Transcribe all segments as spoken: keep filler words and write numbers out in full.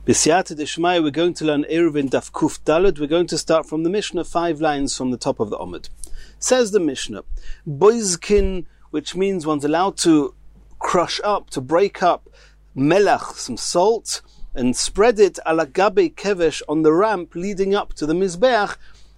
B'siyata d'shmaya, we're going to learn Eruvin Daf Kuf Daled. We're going to start from the Mishnah, five lines from the top of the Omid. Says the Mishnah, Boizkin, which means one's allowed to crush up, to break up melach, some salt, and spread it ala gabe kevesh, on the ramp leading up to the Mizbeach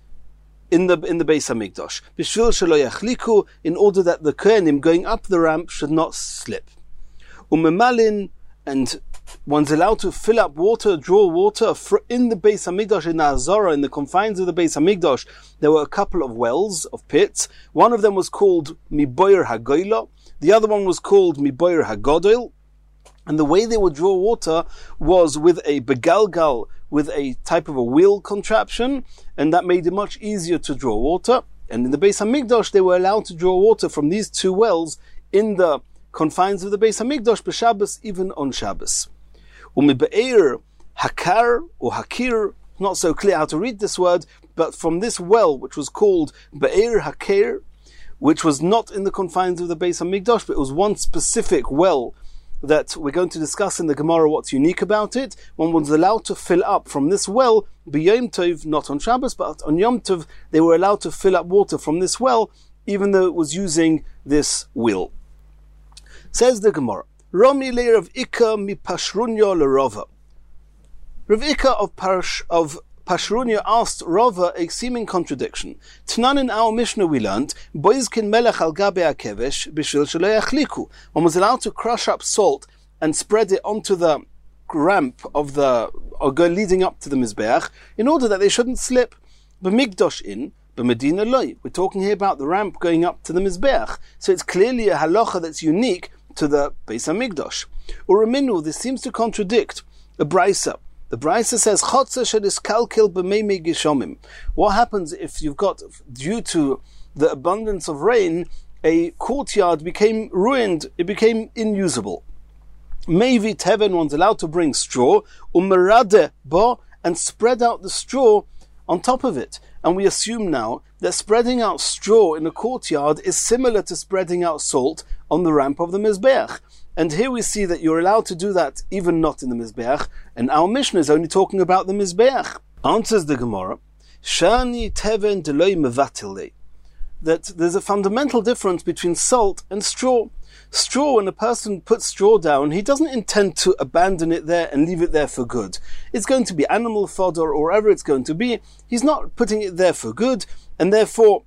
in the in the Beis Hamikdash. B'shvil shelo yachliku, in order that the kohenim going up the ramp should not slip. Umemalin, and one's allowed to fill up water, draw water in the Beis Hamikdash, in the Azara, in the confines of the Beis Hamikdash. There were a couple of wells, of pits. One of them was called Miboyer HaGoyla. The other one was called Miboyer HaGodol. And the way they would draw water was with a begalgal, with a type of a wheel contraption, and that made it much easier to draw water. And in the Beis Hamikdash, they were allowed to draw water from these two wells in the confines of the Beis Hamikdash, b'Shabbos, even on Shabbos. Umibe'er hakar or hakir, not so clear how to read this word, but from this well, which was called Be'er Hakir, which was not in the confines of the Beis Hamikdash, but it was one specific well that we're going to discuss in the Gemara what's unique about it. One was allowed to fill up from this well, b'Yom Tov, not on Shabbos, but on Yom Tov, they were allowed to fill up water from this well, even though it was using this wheel. Says the Gemara, Romi le Rav Ika mi Pashrunyo le Rava. Rav Ika of, Pash, of Pashrunyo asked Rava a seeming contradiction. Tnan, in our Mishnah we learned, Boizkin melech al gabe hakevesh b'shvil shelo yachliku. One was allowed to crush up salt and spread it onto the ramp of the, or go leading up to the Mizbeach, in order that they shouldn't slip. B'migdosh in, b'medina loy. We're talking here about the ramp going up to the Mizbeach. So it's clearly a halacha that's unique to the Beis Hamikdash. Uraminu, this seems to contradict a brisa. The brisa says, Chotzer shedis kalkil b'meimei gishomim. What happens if you've got, due to the abundance of rain, a courtyard became ruined, it became unusable. Maybe teven, one's allowed to bring straw, umerade bo, and spread out the straw on top of it. And we assume now that spreading out straw in a courtyard is similar to spreading out salt on the ramp of the Mizbeach. And here we see that you're allowed to do that even not in the Mizbeach, and our Mishnah is only talking about the Mizbeach. Answers the Gemara, Shani teven deloi mevatil, that there's a fundamental difference between salt and straw. Straw, when a person puts straw down, he doesn't intend to abandon it there and leave it there for good. It's going to be animal fodder or wherever it's going to be. He's not putting it there for good, and therefore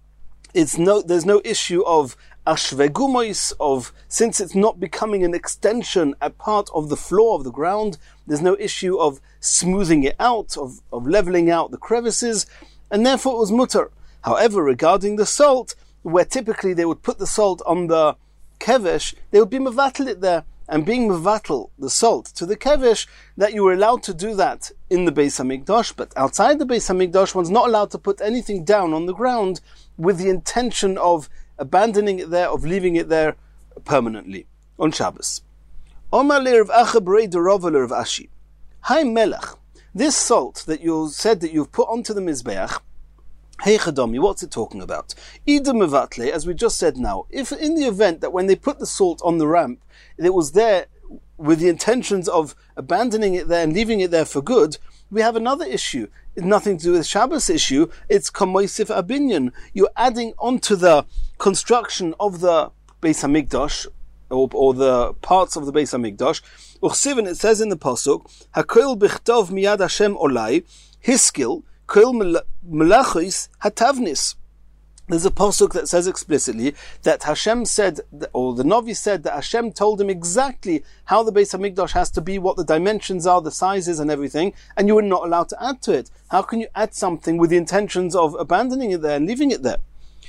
it's no, there's no issue of ashvegumois, of, since it's not becoming an extension, a part of the floor of the ground, there's no issue of smoothing it out, of, of leveling out the crevices, and therefore it was mutter. However, regarding the salt, where typically they would put the salt on the kevesh, they would be mevatel it there, and being mevatel the salt to the kevesh, that you were allowed to do that in the Beis Hamikdash, but outside the Beis Hamikdash, one's not allowed to put anything down on the ground with the intention of abandoning it there, of leaving it there permanently on Shabbos. Omar le Rav Acha b'rei de Rava le Rav Ashi. Hai melech, this salt that you said that you've put onto the Mizbeach, Hey Chadomi, what's it talking about? Ida mevatle, as we just said now, if in the event that when they put the salt on the ramp, it was there with the intentions of abandoning it there and leaving it there for good, we have another issue. It's nothing to do with Shabbos issue, it's kamoisif abinyan. You're adding onto the construction of the Beis Hamikdash, or, or the parts of the Beis Hamikdash. Uchsivin, it says in the Pasuk, Hakoil bichtov miyad Hashem olai, his skill, Koil melachos hatavnis. There's a pasuk that says explicitly that Hashem said, or the Navi said, that Hashem told him exactly how the Beis Hamikdash has to be, what the dimensions are, the sizes and everything, and you were not allowed to add to it. How can you add something with the intentions of abandoning it there and leaving it there?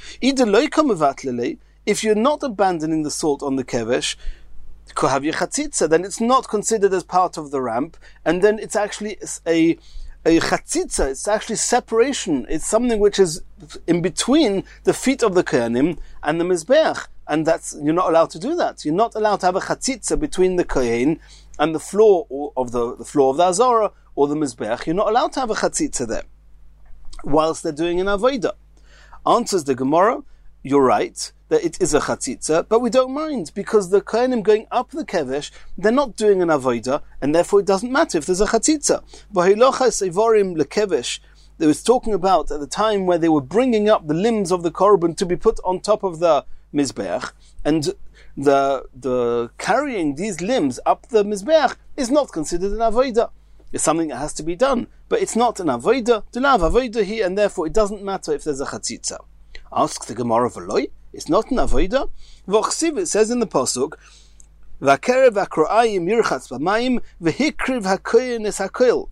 If you're not abandoning the salt on the kevesh, then it's not considered as part of the ramp, and then it's actually a A chatzitza, it's actually separation. It's something which is in between the feet of the kohenim and the mizbeach, and that's, you're not allowed to do that. You're not allowed to have a chatzitza between the kohen and the floor of the, the floor of the azara or the mizbeach. You're not allowed to have a chatzitza there whilst they're doing an avodah. Answers the Gemara, you're right, that it is a chatzitza, but we don't mind, because the kohenim going up the kevesh, they're not doing an avodah, and therefore it doesn't matter if there's a chatzitza. V'hilochas evorim lekevesh, they was talking about at the time where they were bringing up the limbs of the korban to be put on top of the mizbeach, and the the carrying these limbs up the mizbeach is not considered an avodah. It's something that has to be done, but it's not an avodah. To lav avodah here, and therefore it doesn't matter if there's a chatzitza. Asks the Gemara v'loy, it's not an avodah. V'chsiv, it says in the pasuk, v'akerev ha'kro'ayim yirchatz b'mayim v'hikriv ha'koyin es ha'koil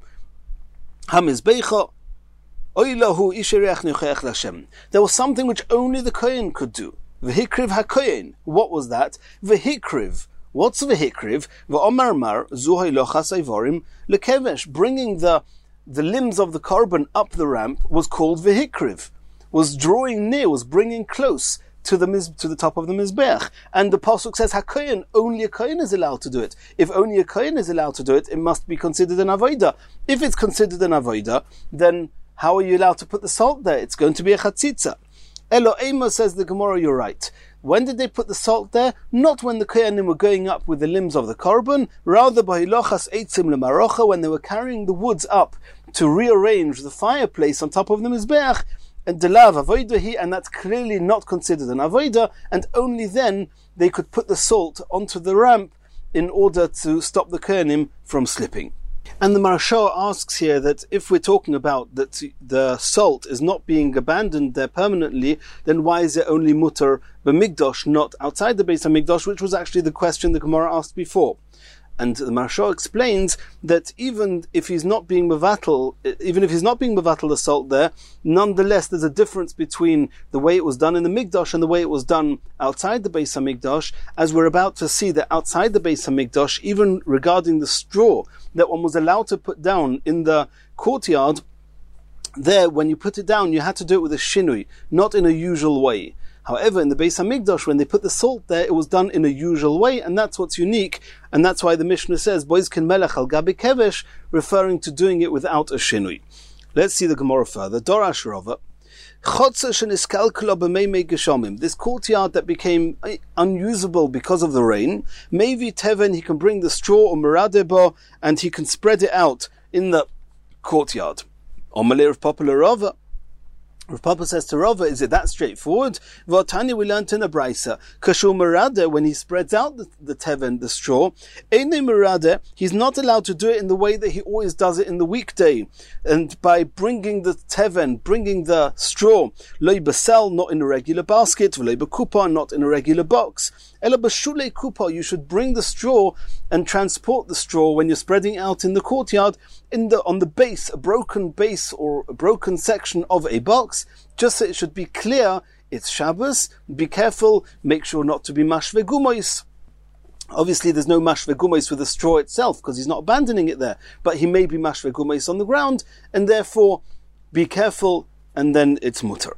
ha'mizbecha oy lahu isherech nyochech l'Hashem. There was something which only the kohen could do. V'hikriv ha'koyin. What was that? V'hikriv. What's v'hikriv? V'omar mar zuhay lochas ivorim lekevesh. Bringing the the limbs of the korban up the ramp was called v'hikriv. Was drawing near, was bringing close to the miz, to the top of the mizbeach. And the pasuk says hakoyin. Only a kohen is allowed to do it. If only a kohen is allowed to do it, it must be considered an avodah. If it's considered an avodah, then how are you allowed to put the salt there? It's going to be a chatzitza. Elo Ema, says the Gemara, you're right. When did they put the salt there? Not when the kohanim were going up with the limbs of the korban, rather by hilochas eitzim lemarocha, when they were carrying the woods up to rearrange the fireplace on top of the mizbeach, and delav avodah, and that's clearly not considered an avodah, and only then they could put the salt onto the ramp in order to stop the kohanim from slipping. And the Maharsha asks here that if we're talking about that the salt is not being abandoned there permanently, then why is it only mutter b'migdosh, not outside the Beis HaMikdash, which was actually the question the Gemara asked before. And the Maharsha explains that even if he's not being mevatel, even if he's not being mevatel the salt there, nonetheless there's a difference between the way it was done in the Mikdash and the way it was done outside the Beis HaMikdash, as we're about to see that outside the Beis HaMikdash, even regarding the straw that one was allowed to put down in the courtyard, there when you put it down you had to do it with a shinui, not in a usual way. However, in the Beis HaMikdash, when they put the salt there, it was done in a usual way, and that's what's unique, and that's why the Mishnah says, Boizkin melech al gabi kevesh, referring to doing it without a shinui. Let's see the Gemara further. Dorash Rava. This courtyard that became unusable because of the rain, maybe teven, he can bring the straw or meradeba, and he can spread it out in the courtyard. Omalei of popular Rava. Rav Papa says to Rava, is it that straightforward? V'atani, we learnt in a brisa, Kashur Merade, when he spreads out the, the teven, the straw, Eine Merade, he's not allowed to do it in the way that he always does it in the weekday, and by bringing the teven, bringing the straw, Loi Basel, not in a regular basket, V'loi Bekupa, not in a regular box, Ela Bashule Kupa, you should bring the straw and transport the straw when you're spreading out in the courtyard, in the on the base, a broken base or a broken section of a box, just so it should be clear it's Shabbos. Be careful, make sure not to be mashve gumois. Obviously there's no mashve gumois with the straw itself because he's not abandoning it there, but he may be mashve gumois on the ground, and therefore be careful, and then it's mutter.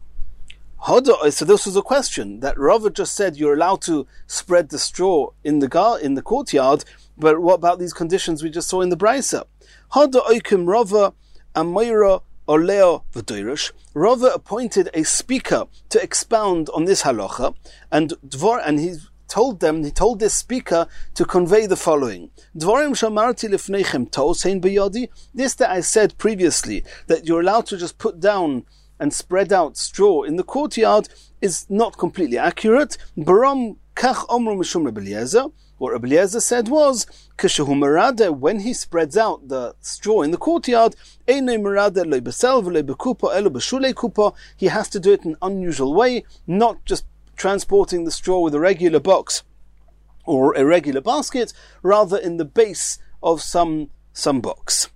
So this was a question that Rava just said you're allowed to spread the straw in the gar- in the courtyard, but what about these conditions we just saw in the Brisa? Hada oikim Rava Amoira Oleo V'doirish. Rava appointed a speaker to expound on this halacha, and Dvor, and he told them, he told this speaker to convey the following: Dvorim shamarti lifneichem tosein biyadi. This that I said previously, that you're allowed to just put down and spread out straw in the courtyard, is not completely accurate. Baram kach omru mishum Rebbe Eliezer. What Rebbe Eliezer said was, Keshehu merade, when he spreads out the straw in the courtyard, Einei merade lo besel v'lo bekupa elo b'shulei kupa, he has to do it in an unusual way, not just transporting the straw with a regular box or a regular basket, rather in the base of some, some box.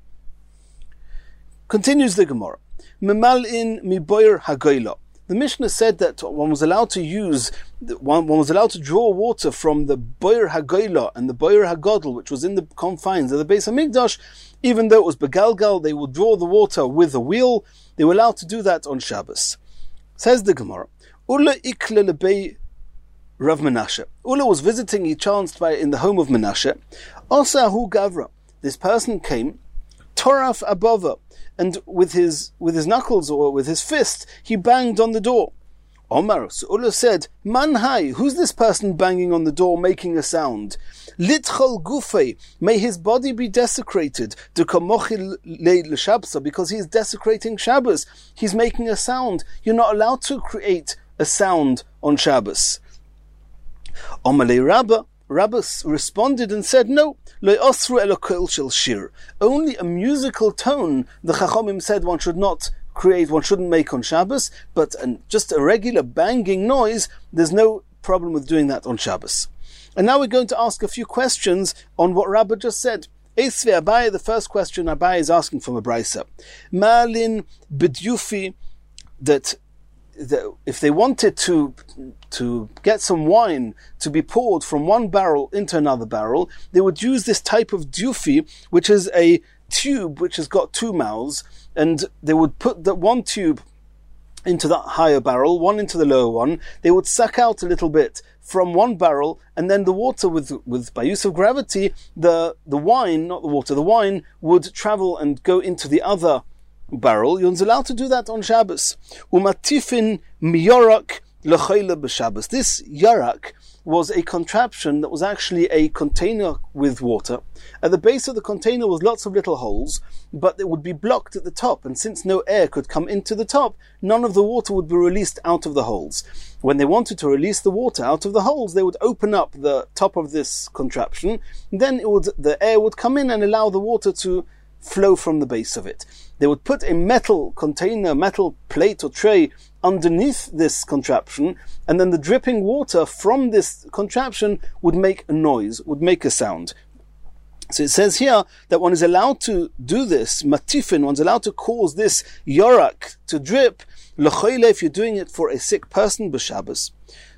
Continues the Gemara. Memal'in miboyer hagoyla. The Mishnah said that one was allowed to use, one, one was allowed to draw water from the boyer hagoyla and the boyer hagodl, which was in the confines of the Beis HaMikdash, even though it was begalgal, they would draw the water with a wheel. They were allowed to do that on Shabbos. Says the Gemara, Ula ikle lebei Rav Menashe. Ula was visiting, he chanced by in the home of Menashe. Osahu Gavra. This person came, Toraf Abova, and with his with his knuckles or with his fist, he banged on the door. Omar, so Ula said, Man hai, who's this person banging on the door making a sound? Litchol gufei, may his body be desecrated, because he's desecrating Shabbos. He's making a sound. You're not allowed to create a sound on Shabbos. Omalei Rabbah, Rabbah responded and said, no, only a musical tone, the Chachamim said one should not create, one shouldn't make on Shabbos, but an, just a regular banging noise, there's no problem with doing that on Shabbos. And now we're going to ask a few questions on what Rabbah just said. Eisve Abaye, the first question Abaye is asking from a Braisa. Malin b'dyufi, that The, if they wanted to to get some wine to be poured from one barrel into another barrel, they would use this type of dyufi, which is a tube which has got two mouths, and they would put the one tube into the higher barrel, one into the lower one. They would suck out a little bit from one barrel, and then the water, with with by use of gravity, the the wine, not the water, the wine would travel and go into the other barrel. You're allowed to do that on Shabbos. Umatifin miyorak lechoyle b'Shabbos. This yarak was a contraption that was actually a container with water. At the base of the container was lots of little holes, but it would be blocked at the top, and since no air could come into the top, none of the water would be released out of the holes. When they wanted to release the water out of the holes, they would open up the top of this contraption, then it would, the air would come in and allow the water to flow from the base of it. They would put a metal container, metal plate or tray underneath this contraption, and then the dripping water from this contraption would make a noise, would make a sound. So it says here that one is allowed to do this, matifin, one's allowed to cause this yorak to drip, l'choyle, if you're doing it for a sick person, b'Shabbos.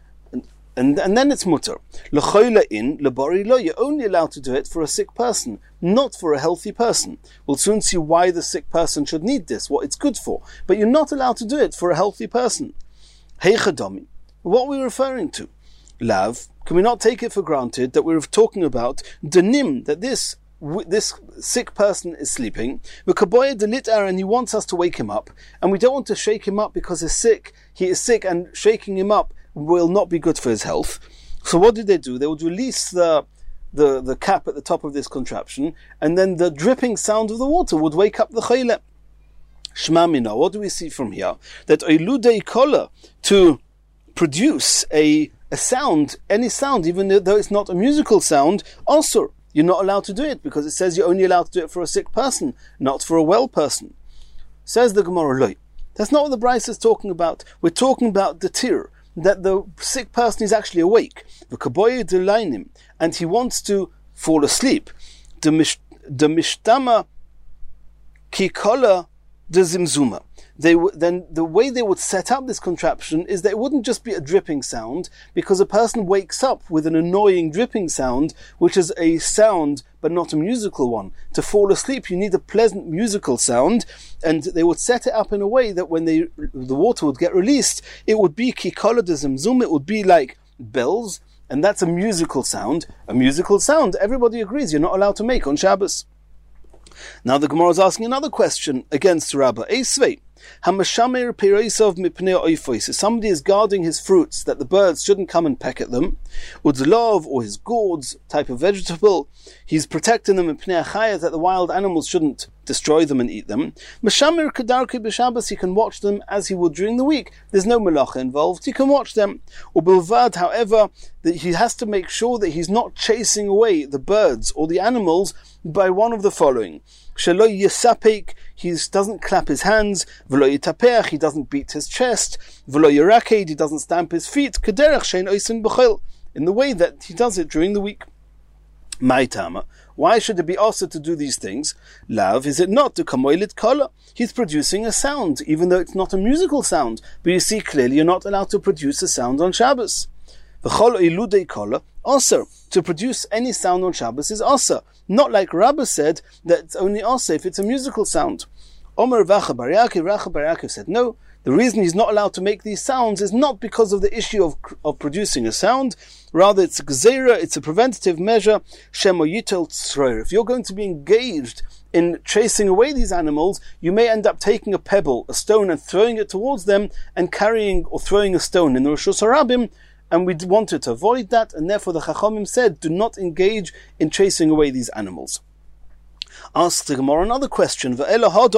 And, and then it's mutter. L'choyle in, lebori lo, you're only allowed to do it for a sick person, not for a healthy person. We'll soon see why the sick person should need this, what it's good for. But you're not allowed to do it for a healthy person. Heichadomi, what are we referring to? Lav, can we not take it for granted that we're talking about denim, that this this sick person is sleeping, and he wants us to wake him up, and we don't want to shake him up because he's sick, he is sick, and shaking him up will not be good for his health. So what did they do? They would release the the, the cap at the top of this contraption, and then the dripping sound of the water would wake up the choyle. Shma mina, what do we see from here? That oiludei kola, to produce a a sound, any sound, even though it's not a musical sound, also you're not allowed to do it, because it says you're only allowed to do it for a sick person, not for a well person. Says the Gemara, loy. That's not what the Braisa is talking about. We're talking about the tir, that the sick person is actually awake, the kaboye delainim, and he wants to fall asleep. The mishtama kikola de zimzuma. They w- then the way they would set up this contraption is that it wouldn't just be a dripping sound, because a person wakes up with an annoying dripping sound, which is a sound but not a musical one. To fall asleep, you need a pleasant musical sound, and they would set it up in a way that when they, the water would get released, it would be kikola de zimzum, it would be like bells, and that's a musical sound. A musical sound, everybody agrees, you're not allowed to make on Shabbos. Now the Gemara is asking another question against Rabbah. Eisvei, Hamashamer Pereisov Mipnei Oifois. Somebody is guarding his fruits that the birds shouldn't come and peck at them. Udzlov, or his gourds, type of vegetable, he's protecting them in Pnei Achaya, that the wild animals shouldn't destroy them and eat them. Mashamer Kedarke B'Shabbos, he can watch them as he would during the week. There's no melacha involved, he can watch them. Ubilvad, however, that he has to make sure that he's not chasing away the birds or the animals by one of the following. Shelo yisapek, he doesn't clap his hands. V'lo yitapeach, he doesn't beat his chest. V'lo yiraked, he doesn't stamp his feet. Kederach shein oisin b'chol, in the way that he does it during the week. Ma'itama, why should it be also to do these things? Lav, is it not to kamoilit kola? He's producing a sound, even though it's not a musical sound. But you see clearly you're not allowed to produce a sound on Shabbos. V'chol iludei kola, also, to produce any sound on Shabbos is also. Not like Rabbah said, that it's only also if it's a musical sound. Omer Racha Bar Yaakov, Racha Bar Yaakov said, no, The reason he's not allowed to make these sounds is not because of the issue of, of producing a sound, rather it's a gzeira, it's a preventative measure, shemo yitel tzroir. If you're going to be engaged in chasing away these animals, you may end up taking a pebble, a stone, and throwing it towards them, and carrying or throwing a stone in the Rishus Harabim, and we wanted to avoid that, and therefore the Chachamim said, do not engage in chasing away these animals. Ask the Gemara another question. The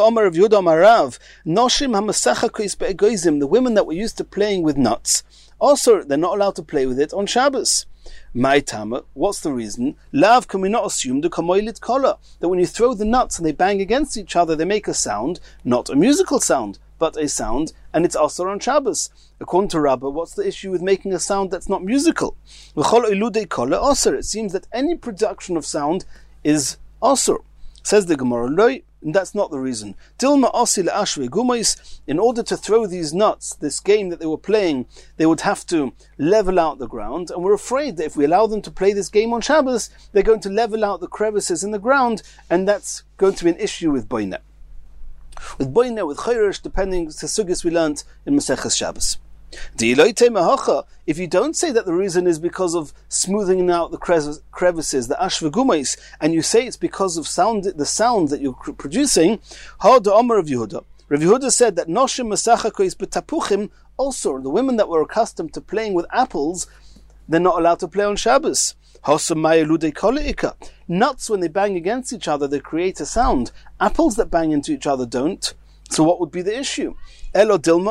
women that were used to playing with nuts, also they're not allowed to play with it on Shabbos. My tama, what's the reason? Lav, can we not assume the kamoilit kola, that when you throw the nuts and they bang against each other, they make a sound, not a musical sound, but a sound, and it's also on Shabbos. According to Rabbah, what's the issue with making a sound that's not musical? It seems that any production of sound is asur. Says the Gemara, no, that's not the reason. In order to throw these nuts, this game that they were playing, they would have to level out the ground, and we're afraid that if we allow them to play this game on Shabbos, they're going to level out the crevices in the ground, and that's going to be an issue with boineh. With boineh, with chayrish, depending on the sugis we learned in Maseches Shabbos. If you don't say that the reason is because of smoothing out the crevices, the ashvagumais, and you say it's because of sound, the sound that you're producing, Rav Yehuda said that noshim masachakois betapuchim, also the women that were accustomed to playing with apples, they're not allowed to play on Shabbos. Nuts, when they bang against each other, they create a sound. Apples that bang into each other don't. So what would be the issue? It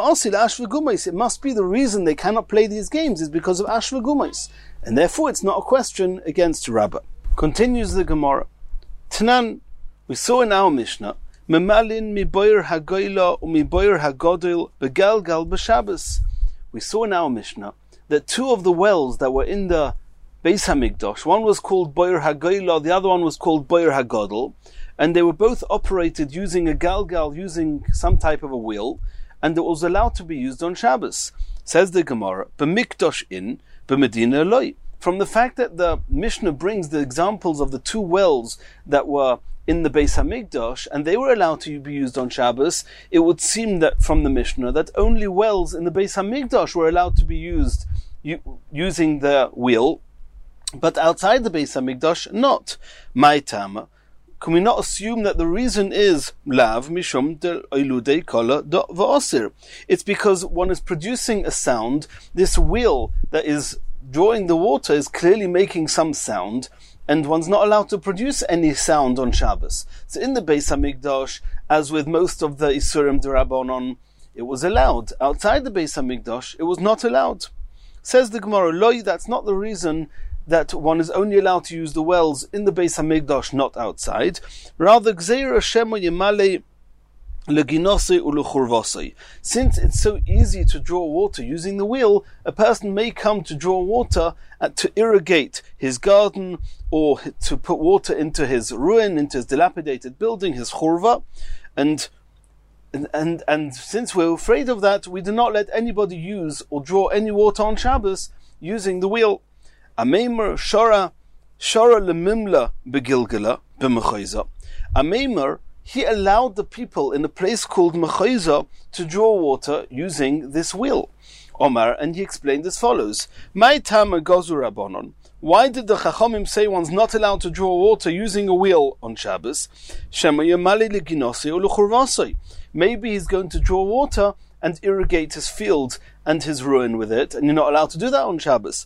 must be the reason they cannot play these games is because of ashvagumais, and therefore it's not a question against Rabbah. Continues the Gemara. Tanan, we saw in our Mishnah, Memalin mi boyer hagoyla u mi boyer hagodil begalgal b'Shabbos. We saw in our Mishnah that two of the wells that were in the Beis Hamikdash, one was called boyer hagoyla, the other one was called boyer hagodil, and they were both operated using a galgal, using some type of a wheel, and it was allowed to be used on Shabbos. Says the Gemara, b'mikdash in, b'medina loy. From the fact that the Mishnah brings the examples of the two wells that were in the Beis Hamikdash, and they were allowed to be used on Shabbos, it would seem that from the Mishnah that only wells in the Beis Hamikdash were allowed to be used u- using the wheel, but outside the Beis Hamikdash, not. My tama. Can we not assume that the reason is lav mishum del oiludei kola do v'osir? It's because one is producing a sound. This wheel that is drawing the water is clearly making some sound, and one's not allowed to produce any sound on Shabbos. So in the Beis Hamikdash, as with most of the Isurim D'Rabbanan, it was allowed. Outside the Beis Hamikdash, it was not allowed. Says the Gemara, loy, that's not the reason that one is only allowed to use the wells in the Beis Hamikdash, not outside. Rather, Gzeira Shemo Yemale Leginose Uluchurvose. Since it's so easy to draw water using the wheel, a person may come to draw water uh, to irrigate his garden, or to put water into his ruin, into his dilapidated building, his churva, and And, and and since we're afraid of that, we do not let anybody use or draw any water on Shabbos using the wheel. Ameimer shara shara lemimla begilgala b'mechayza. Ameimer, he allowed the people in a place called Mechayza to draw water using this wheel. Omar, and he explained as follows: My tamer gozu rabbanon. Why did the Chachamim say one's not allowed to draw water using a wheel on Shabbos? Shema yemali leginose uluchurvasei. Maybe he's going to draw water and irrigate his field and his ruin with it, and you're not allowed to do that on Shabbos.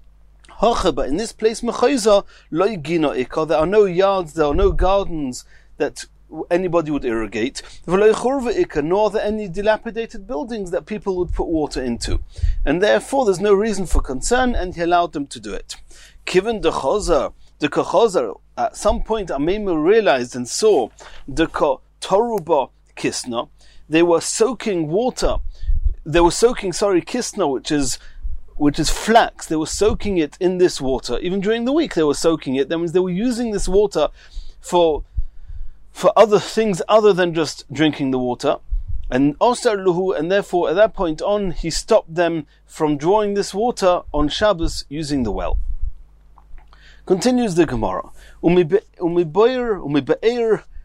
But in this place, Mechayza, loy gina ikar, there are no yards, there are no gardens that anybody would irrigate, nor are there any dilapidated buildings that people would put water into. And therefore, there's no reason for concern, and he allowed them to do it. Given the Chazar, the Chazar, at some point, Ameimu realized and saw the Toruba Kisna, they were soaking water, they were soaking, sorry, Kisna, which is which is flax, they were soaking it in this water. Even during the week they were soaking it. That means they were using this water for for other things other than just drinking the water. And Osar Luhu, and therefore at that point on, he stopped them from drawing this water on Shabbos using the well. Continues the Gemara. Umiboyer, umibeir,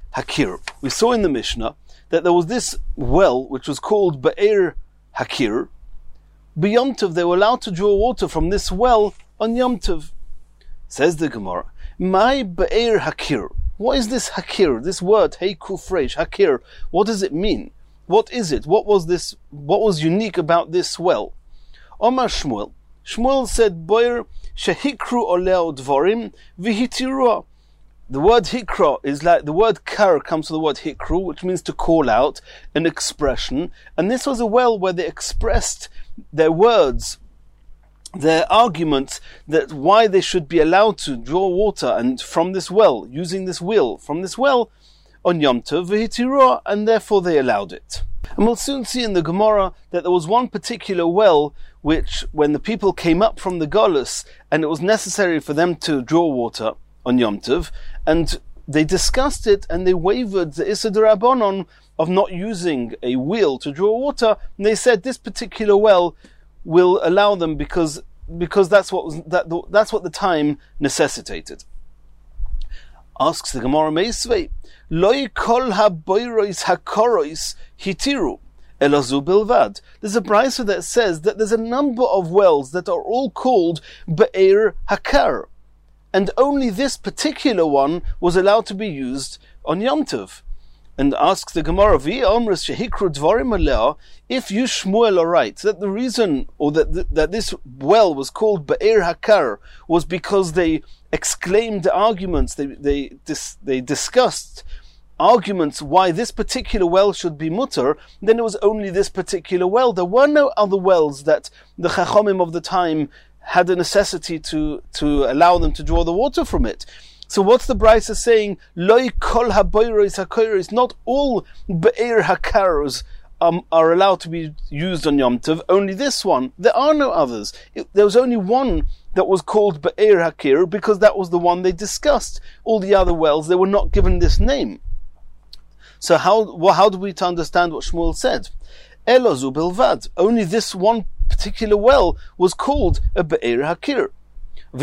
Hakir. We saw in the Mishnah that there was this well which was called Be'er Hakir. B'Yom Tov they were allowed to draw water from this well on Yom Tov. Says the Gemara, my Be'er Hakir. What is this Hakir? This word, Hey Kufresh, Hakir. What does it mean? What is it? What was this? What was unique about this well? Omar Shmuel. Shmuel said, Boyer Shehikru Oleo Dvorim Vihitirua. The word hikra is like, the word kar comes from the word hikru, which means to call out, an expression. And this was a well where they expressed their words, their arguments, that why they should be allowed to draw water and from this well, using this wheel, from this well, on Yom Tov, v'hitirua, and therefore they allowed it. And we'll soon see in the Gemara that there was one particular well which, when the people came up from the Golus, and it was necessary for them to draw water on Yom Tov, and they discussed it and they wavered the Issa D'Rabbanan of not using a wheel to draw water, and they said this particular well will allow them because because that's what was, that that's what the time necessitated. Asks the Gemara Meisvei, Loi kol haboirois hakorois hitiru elazu bilvad. There's a brayso that says that there's a number of wells that are all called Be'er Hakar, and only this particular one was allowed to be used on Yom Tov. And asks the Gemara, if you Shmuel are right, that the reason, or that that this well was called Be'er Hakar, was because they exclaimed arguments, they they dis, they discussed arguments why this particular well should be mutter, then it was only this particular well. There were no other wells that the Chachomim of the time had a necessity to, to allow them to draw the water from it. So what's the Brisa saying? Loi kol haboiros hakoros. Not all Be'er Hakaros um, are allowed to be used on Yom Tov. Only this one. There are no others. It, there was only one that was called Be'er Hakir because that was the one they discussed. All the other wells, they were not given this name. So how well, how do we to understand what Shmuel said? Elozu bilvad. Only this one particular well was called a Be'er Hakir. If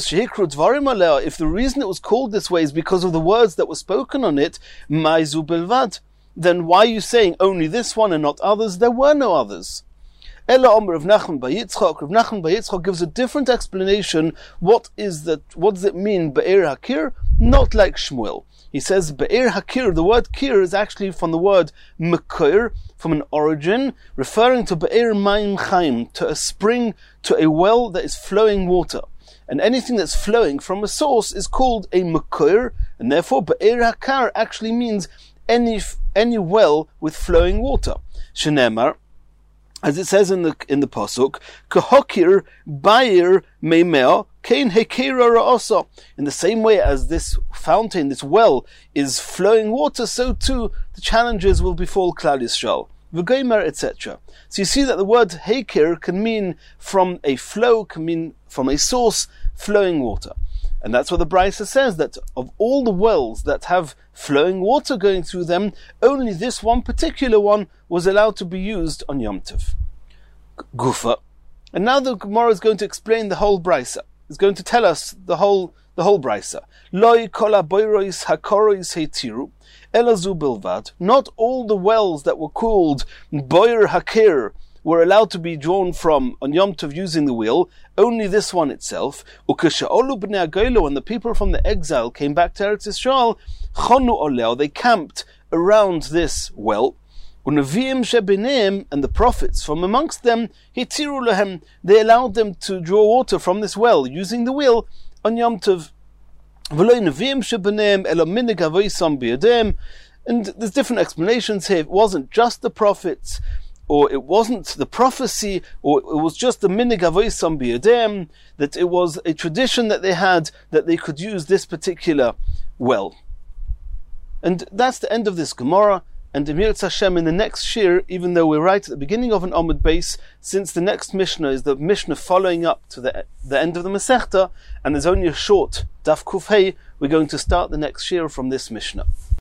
the reason it was called this way is because of the words that were spoken on it, Maizu Bilvad, then why are you saying only this one and not others? There were no others. Ella Omer of Nachman by Yitzchak. Rav Nachman by Yitzchak gives a different explanation. What is that? What does it mean, Be'er Hakir? Not like Shmuel. He says Be'er Hakir, the word kir is actually from the word Mekir, from an origin, referring to Be'er Mayim Chaim, to a spring, to a well that is flowing water. And anything that's flowing from a source is called a Mekir, and therefore Be'er Hakar actually means any any well with flowing water. Shenemar, as it says in the in the pasuk, Kehokir Bayer Meimeo Kein Hekira Ra'osa. In the same way as this fountain, this well, is flowing water, so too the challenges will befall Klal Yisrael. V'gomer, et cetera. So you see that the word Hekir can mean from a flow, can mean from a source, flowing water. And that's what the Brisa says, that of all the wells that have flowing water going through them, only this one particular one was allowed to be used on Yom Tov. Gufa. And now the Gemara is going to explain the whole Brisa. It's going to tell us the whole the whole Brisa. Loi kol haboiros hakorois heitiru elazu bilvad. Not all the wells that were called Be'er Hakir were allowed to be drawn from on Yom Tov using the wheel, only this one itself. Ukesha'olu b'nei Agolo, when the people from the exile came back to Eretz Yisrael, chonu oleo, they camped around this well. Uneviim shebineim, and the prophets from amongst them, hitiru lehem, they allowed them to draw water from this well using the wheel on Yom Tov. V'lo neviim shebineim elo minig avoisam biyadem. And there's different explanations here. It wasn't just the prophets, or it wasn't the prophecy, or it was just the minig avoisam biyadem, that it was a tradition that they had that they could use this particular well. And that's the end of this Gemara. And Emir Hashem, in the next shir, even though we're right at the beginning of an Amud base, since the next Mishnah is the Mishnah following up to the the end of the Masechta, and there's only a short Daf Kuf Hey, we're going to start the next shir from this Mishnah.